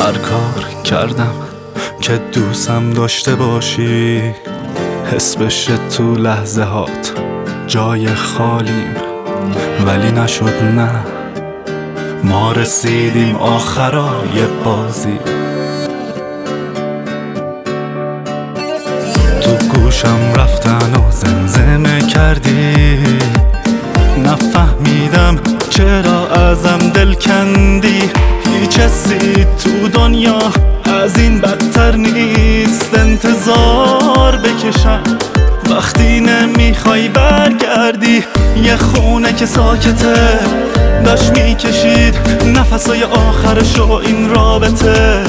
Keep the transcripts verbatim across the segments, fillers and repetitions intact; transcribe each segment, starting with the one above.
هر کار کردم که دوستم داشته باشی، حس بشه تو لحظه هات جای خالیم، ولی نشد. نه، ما رسیدیم آخرای بازی. تو گوشم رفتن و زمزمه کردی، نفهمیدم چرا ازم دل کندی. هیچ حسی تو دنیا از این بدتر نیست، انتظار بکشم وقتی نمیخوای برگردی. یه خونه که ساکته داشت میکشید نفسای آخرشو این رابطه.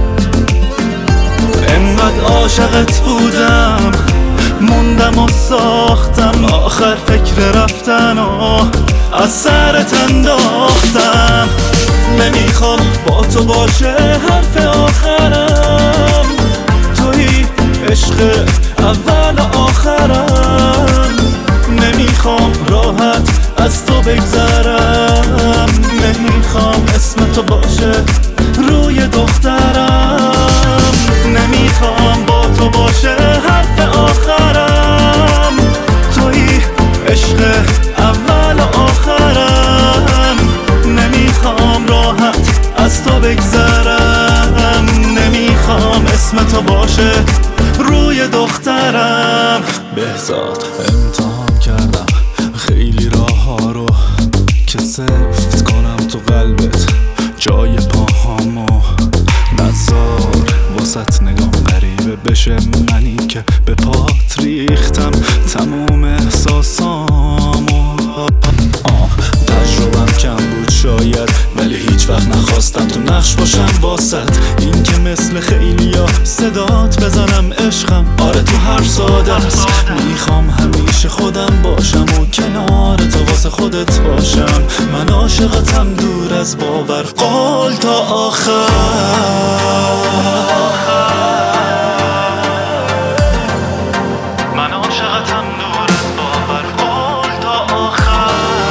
انقدر عاشقت بودم موندم و ساختم، آخر فکر رفتن و از سرت انداختم. نمیخوام با تو باشه حرف آخرم، توی عشق اول و آخرم. نمیخوام راحت از تو بگذرم، نمیخوام اسم تو باشه روی دخترم. نمیخوام با تو باشه حرف آخرم، توی عشق اول و آخرم. نمیخوام راحت از تو بگذرم، نمیخوام اسم تو باشه روی دخترم. بهزاد امتحان کردم خیلی راه ها رو که سفت کنم تو قلبت جای پاهامو. نزار واسط نگام غریبه بشه، منی که به پات ریختم تموم احساسامو. تجربم کم بود شاید، ولی هیچ وقت نخواستم تو نقش باشم واسط. این که مثل خیلیا صدات بزنم عشقم، آره تو حرف ساده است. میخوام همیشه خودم باشم و کنار تو واسه خودت باشم. من عاشقتم دور از باور، قول تا آخر. من عاشقتم دور از باور، قول تا آخر.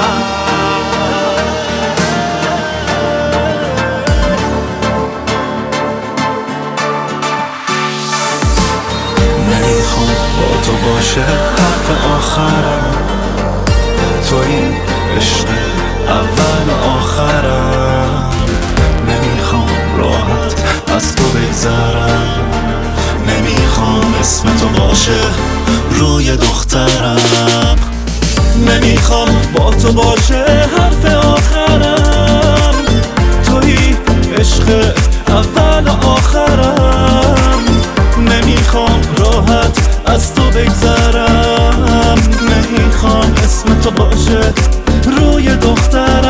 نمیخوام با تو باشه حرف آخرم، توی عشق اول و آخرم. نمیخوام راحت از تو بگذرم، نمیخوام اسم تو باشه روی دخترم. نمیخوام با تو باشه حرف آخرم، توی عشق اول و آخرم. نمیخوام راحت از تو بگذرم، نمیخوام اسم تو باشه روی دخترم.